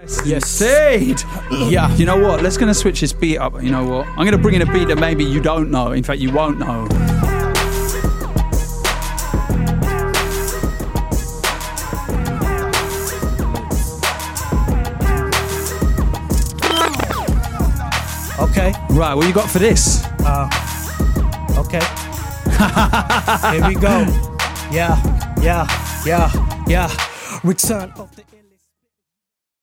Yes. Indeed. Yeah. You know what? Let's gonna switch this beat up. You know what? I'm gonna bring in a beat that maybe you don't know. In fact, you won't know. Okay. Right, what you got for this? Okay. Here we go. Yeah. Return of the